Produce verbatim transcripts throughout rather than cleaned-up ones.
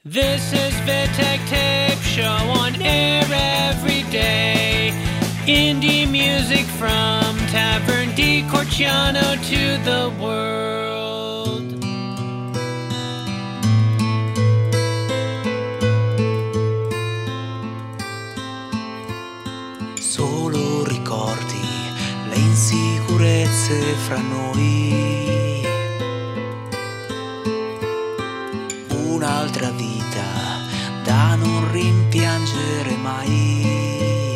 This is Vitek Tape Show on air every day. Indie music from Tavern di Corciano to the world. Solo ricordi le insicurezze fra noi. Un'altra vita da non rimpiangere mai.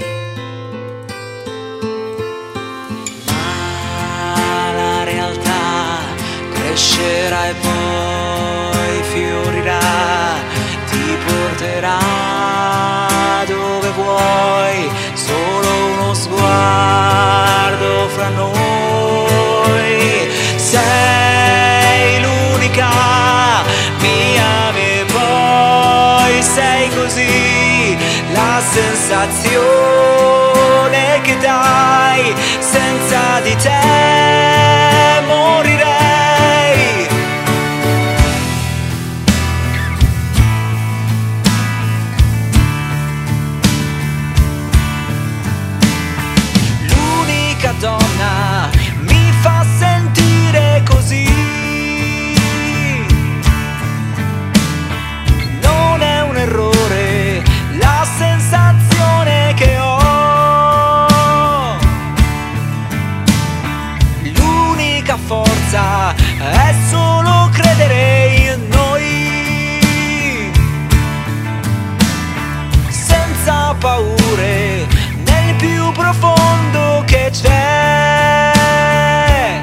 Ma la realtà crescerà e poi fiorirà, ti porterà dove vuoi, solo uno sguardo fra noi. Sei l'unica, mi ami e poi sei così, la sensazione che dai, senza di te morirei. L'unica donna mi fa sentire così. Non è un errore la sensazione che ho. L'unica forza è solo credere in noi, senza paure nel più profondo che c'è.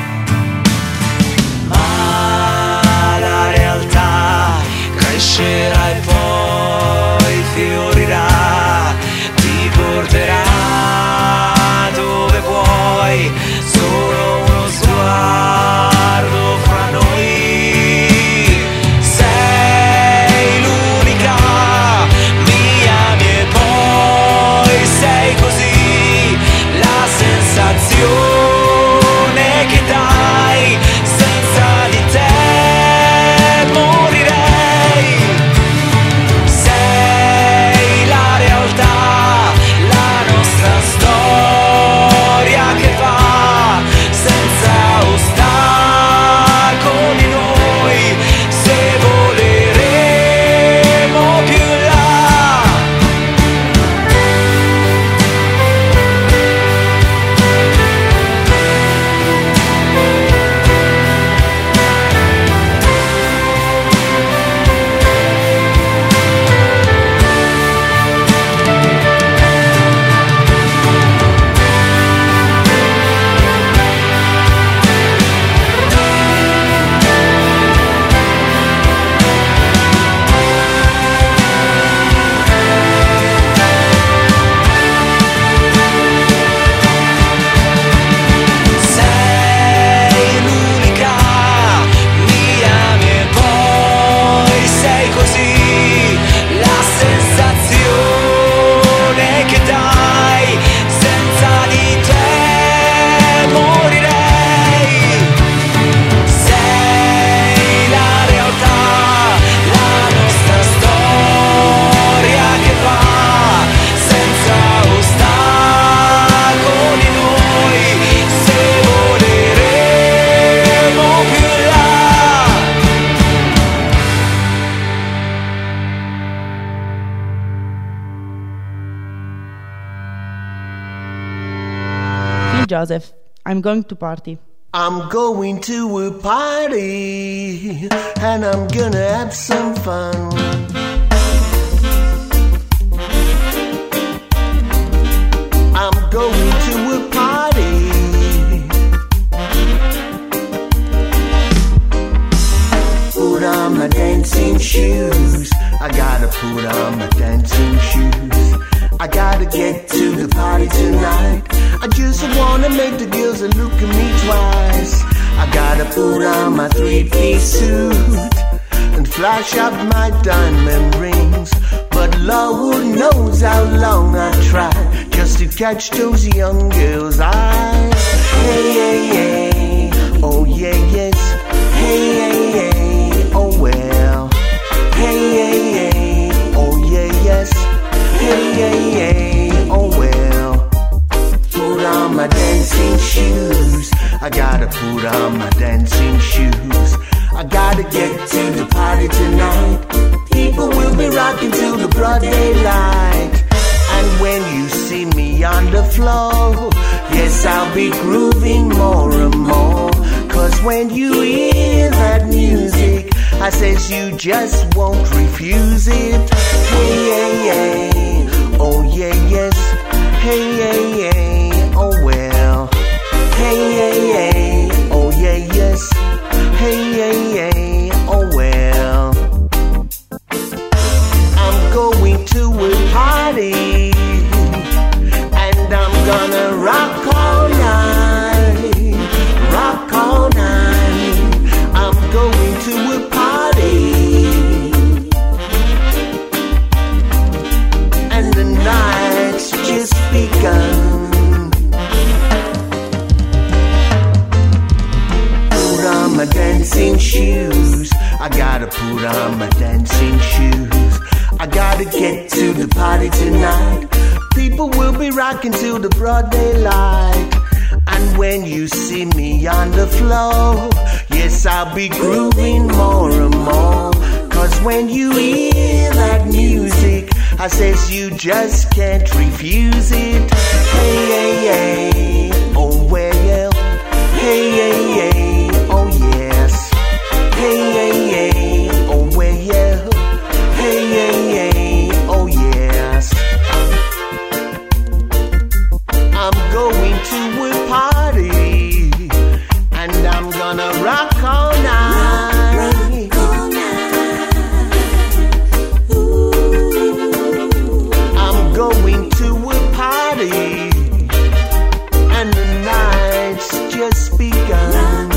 Ma la realtà crescerà e poi fiorirà, ti porterà dove vuoi, solo uno sguardo fra noi. Sei l'unica, mi ami e poi sei così, la sensazione che dai, senza di te morirei. Sei la realtà, la nostra storia che va senza ostacoli noi, se voleremo più in là. Sei l'unica, mi ami e poi sei così, la sensazione che dai, senza di te morirei. Sei la realtà, la nostra storia che va senza ostacoli noi, se voleremo più in là. Phil Joseph, I'm going to party. I'm going to a party and I'm gonna have some fun. I'm going to a party. Put on my dancing shoes. I gotta put on my dancing shoes. I gotta get to the party tonight. I just wanna make the girls look at me twice. I gotta put on my three-piece suit and flash up my diamond rings. But Lord knows how long I tried just to catch those young girls' eyes. Hey, hey, hey, oh yeah, yes. Hey, hey, hey, oh well. Hey, hey, floor. Yes, I'll be grooving more and more. Cause when you hear that music, I says you just won't refuse it. Hey, hey, hey, oh yeah, yes. Hey, hey, hey, oh well. Hey, hey, hey, oh yeah, yes. Hey, hey, hey, oh well. I'm going to a party, and I'm gonna rock all night, rock all night. I'm going to a party, and the night's just begun. Put on my dancing shoes, I gotta put on my dancing shoes. I gotta get to the party tonight. People will be rocking till the broad daylight. And when you see me on the floor, yes, I'll be grooving more and more. Cause when you hear that music, I says you just can't refuse it. Hey, hey, hey, oh well. Hey, hey, hey, oh yes. Hey, hey, hey, oh well. Hey, hey, hey, oh yes. I'm going to a party, and I'm gonna rock all night. I'm going to a party, and the night's just begun.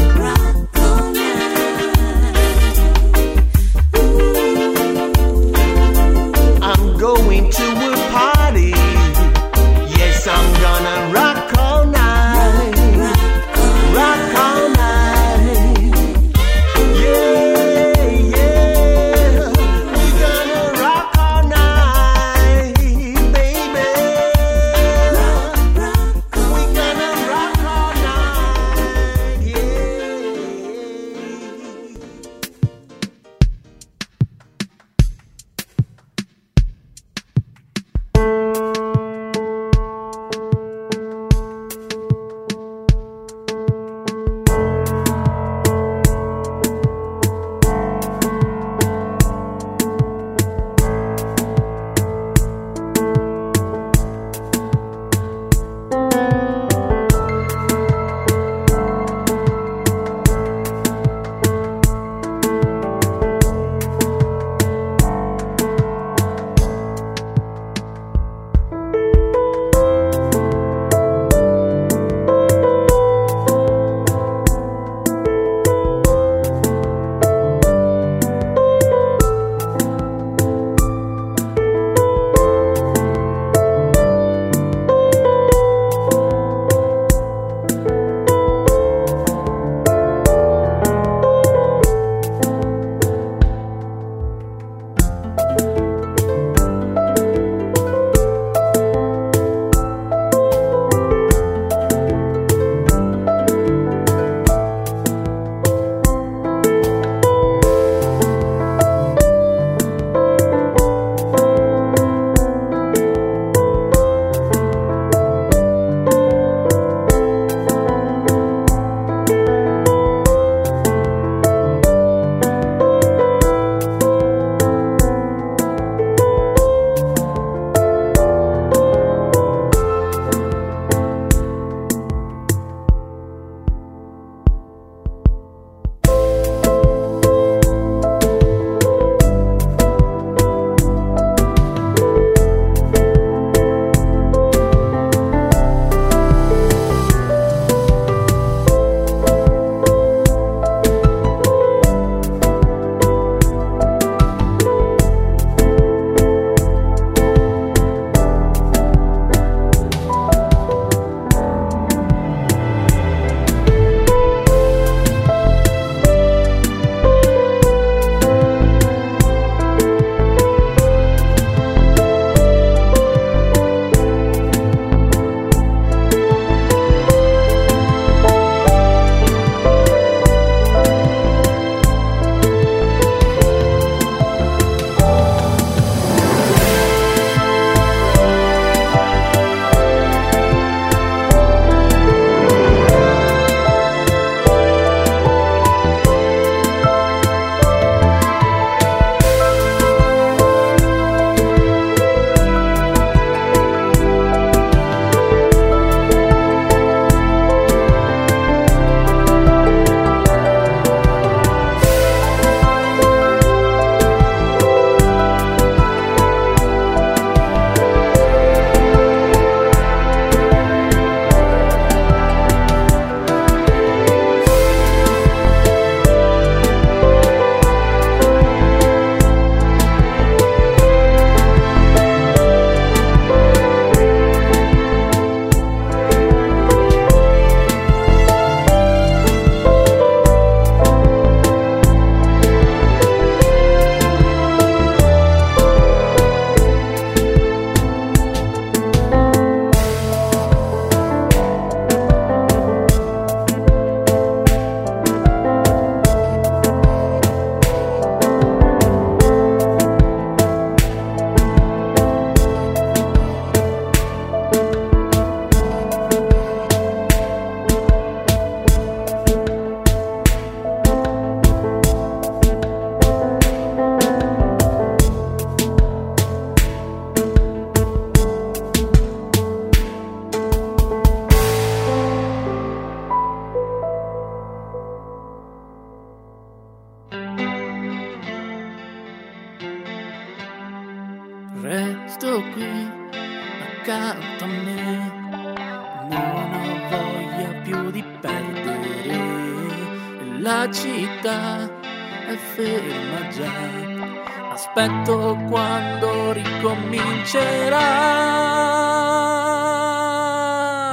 Resto qui accanto a me, non ho voglia più di perdere, la città è ferma già, aspetto quando ricomincerà.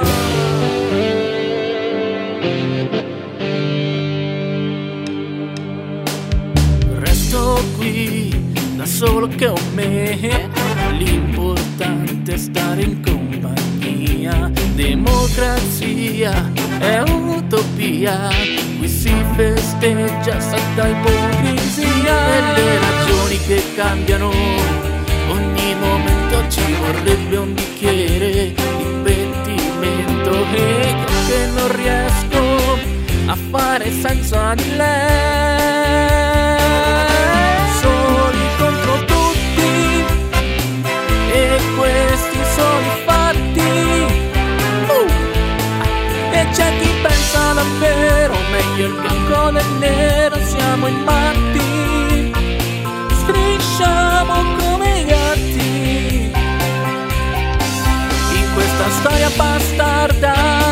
Resto qui da solo che ho me, l'importante è stare in compagnia. Democrazia è utopia, qui si festeggia senza ipocrisia. E le ragioni che cambiano ogni momento, ci vorrebbe un bicchiere di pentimento, e io che non riesco a fare senza di lei. Soli contro tutti, e questi sono i fatti. uh! E c'è chi pensa davvero meglio il bianco del nero. Siamo in matti, strisciamo come i gatti in questa storia bastarda,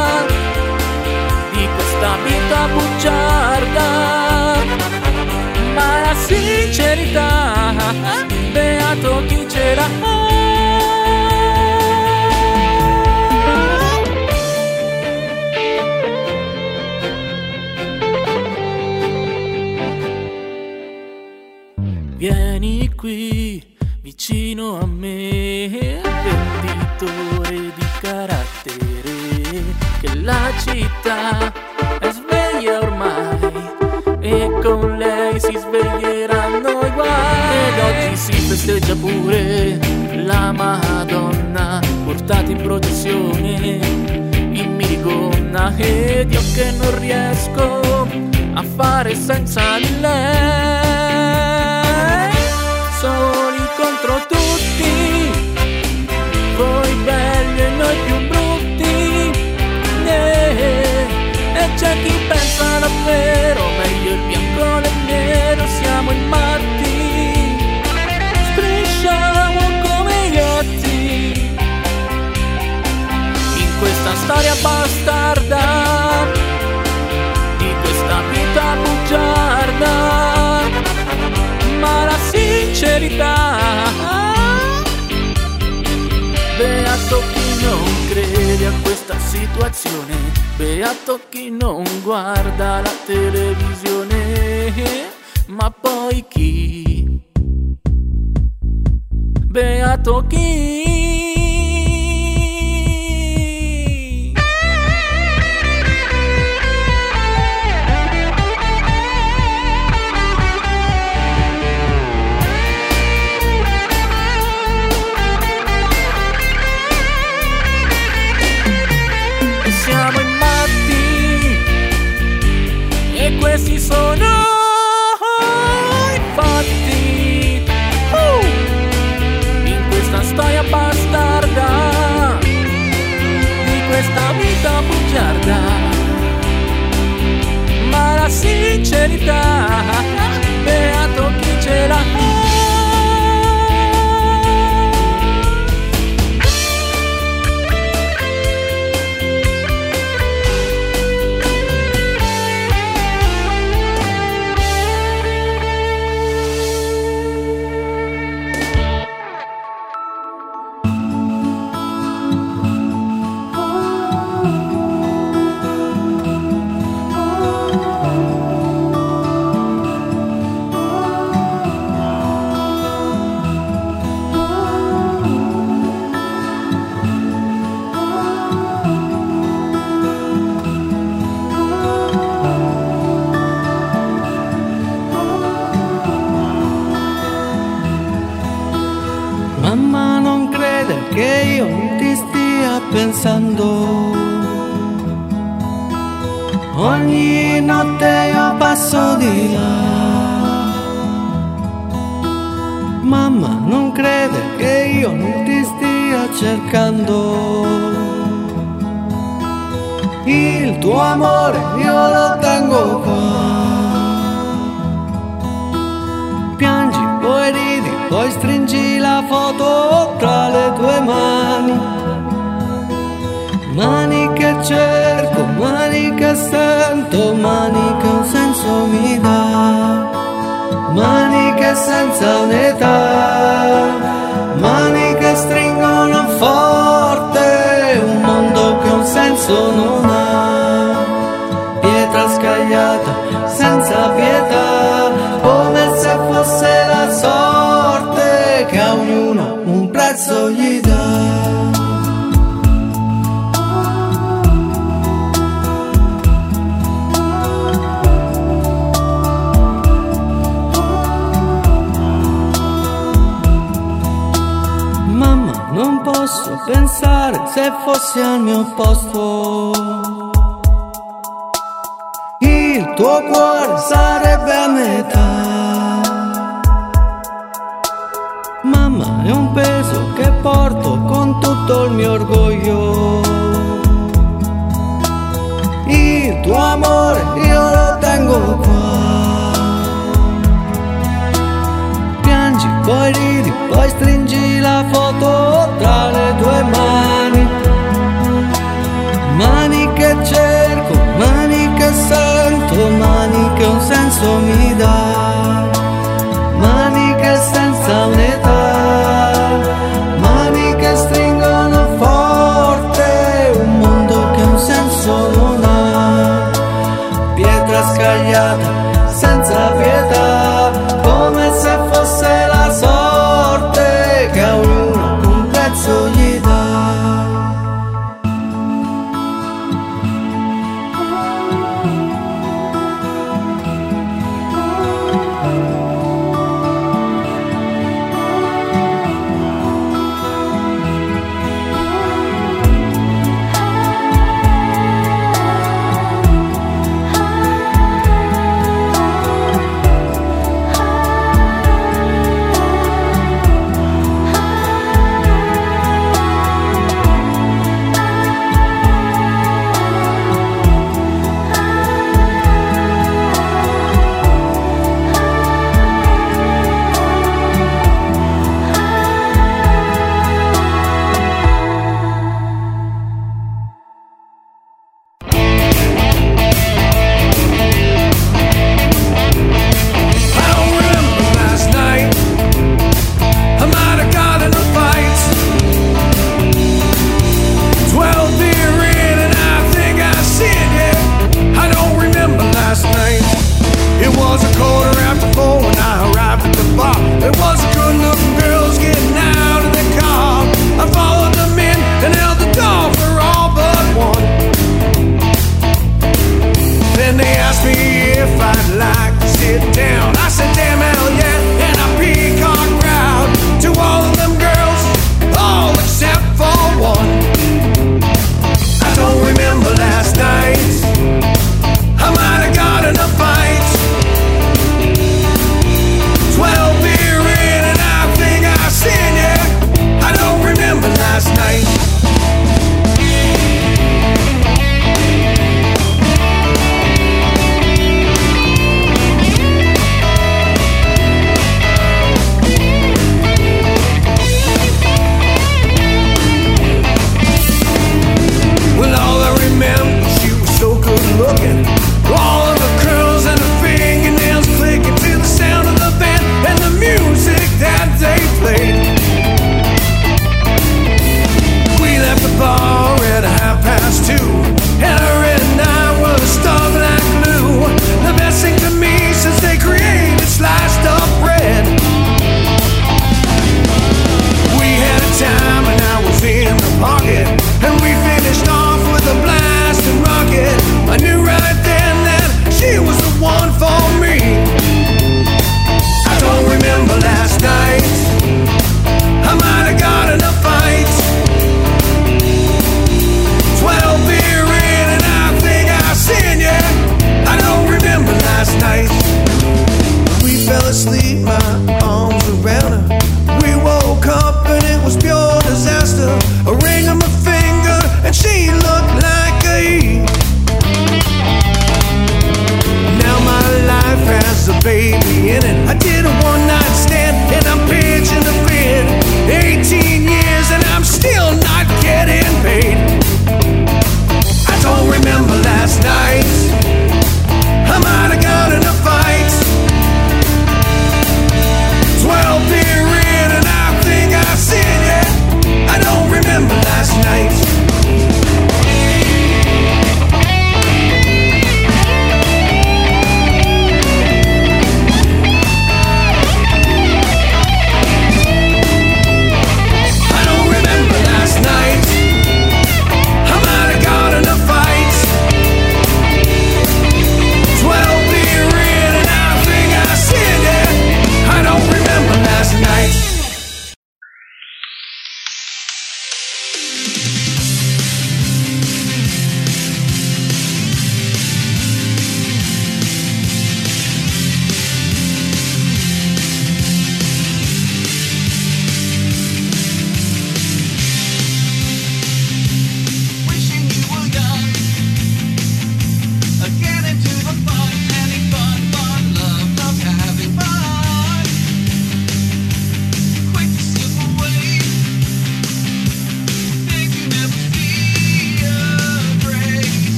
di questa vita bugiarda. Ma la sincerità, beato chi ce l'ha. Vieni qui vicino a me, venditore di carattere, che la città è sveglia ormai, e con lei si sveglieranno i guai. Ed oggi si festeggia pure la Madonna, portata in processione in minigonna. Ed io che non riesco a fare senza di lei. Soli contro tutti, voi belli e noi più brutti, yeah. E c'è chi pensa davvero meglio il bianco del nero. Siamo in matti, strisciamo come i gatti in questa storia bastarda, di questa vita bugiarda. Ma la sincerità, beato chi non crede a questa situazione, beato chi non guarda la televisione. Ma poi chi? Beato chi? Questi sono i fatti, uh! in questa storia bastarda, di questa vita bugiarda. Ma la sincerità, beato chi ce l'ha. Mamma non crede che io non ti stia pensando, ogni notte io passo di là. Mamma non crede che io non ti stia cercando, il tuo amore io lo tengo qua. Piangi, poi ridi, poi stringi la foto tra le tue mani. Mani che cerco, mani che sento, mani che un senso mi dà. Mani che senza un'età, mani che stringono forte un mondo che un senso non ha. Pietra scagliata senza pietà, come se fosse la sorte che a ognuno un prezzo gli dà. Non posso pensare se fossi al mio posto. Il tuo cuore sarebbe a metà. Mamma, è un peso che porto con tutto il mio orgoglio. Il tuo amore io lo tengo qua. Piangi, poi ridi, poi stringi la foto tra le tue mani. Mani che cerco, mani che sento, mani che un senso mi dà. Mani che senza un'età, mani che stringono forte un mondo che un senso non ha. Pietra scagliata senza pietà, come se fosse la sorte che a ognuno un pezzo gli dà.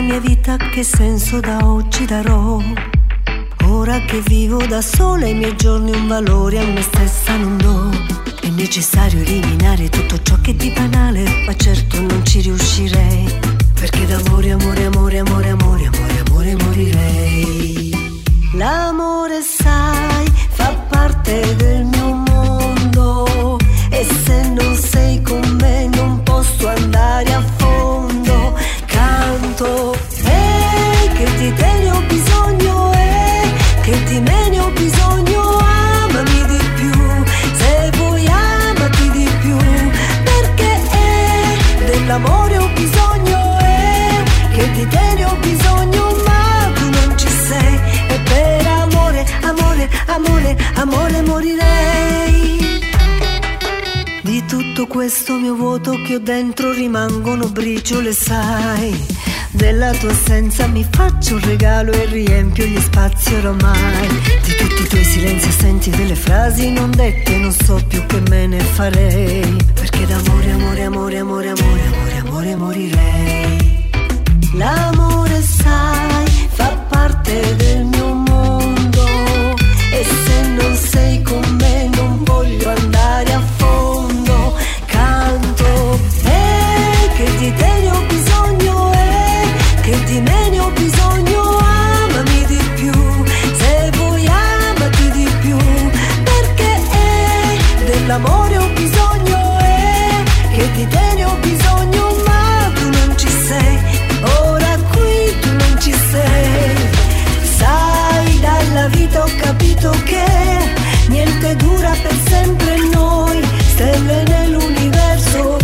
mia vita che senso da oggi darò? Ora che vivo da sola i miei giorni un valore a me stessa non do. È necessario eliminare tutto ciò che è di banale, ma certo non ci riuscirei, perché d'amore, amore, amore, amore, amore, amore, amore morirei. L'amore, sai, fa parte del mio mondo, e se non sei con me non posso andare a fondo. Canto, ehi, che di te ne ho bisogno, eh, che di me ne ho bisogno, amami di più, se vuoi amati di più, perché eh, dell'amore ho bisogno, eh, che di te ne ho bisogno, ma tu non ci sei, e per amore, amore, amore, amore morirei. Di tutto questo mio vuoto che ho dentro rimangono briciole, sai. Della tua assenza mi faccio un regalo e riempio gli spazi oramai. Di tutti i tuoi silenzi assenti e delle frasi non dette non so più che me ne farei, perché d'amore, amore, amore, amore, amore, amore, amore morirei. L'amore, sai, fa parte del mio mondo, e se non sei con me non voglio andare a fondo. Canto, eh, che di te ne ho bisogno, eh, che di me ne ho bisogno, amami di più, se vuoi amati di più, perché eh, dell'amore ho bisogno, eh, che di te ne ho bisogno, ma tu non ci sei, ora qui tu non ci sei. Sai, dalla vita ho capito che niente dura per sempre, noi stelle nell'universo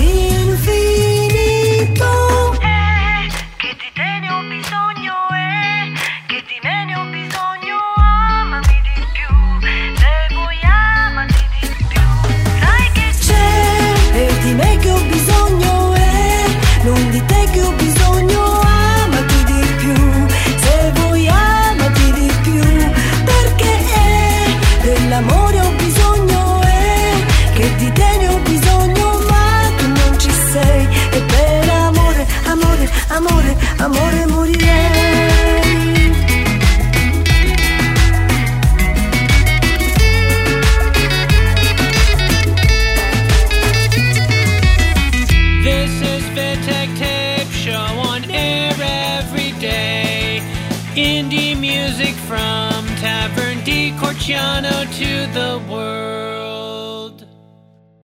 infinito. Eh, che di te ne ho bisogno, eh, che di me ne ho bisogno, amami di più, se vuoi amati di più, sai che c'è, e di me che ho bisogno, eh, non di te che ho bisogno, amati di più, se vuoi amati di più, perché eh, dell'amore ho bisogno, eh, che di te ne ho bisogno, ma tu non ci sei, e per amore, amore, amore, amore morirei. This is Vitek Tape Show on air every day. Indie music from Tavern di Corciano to the world.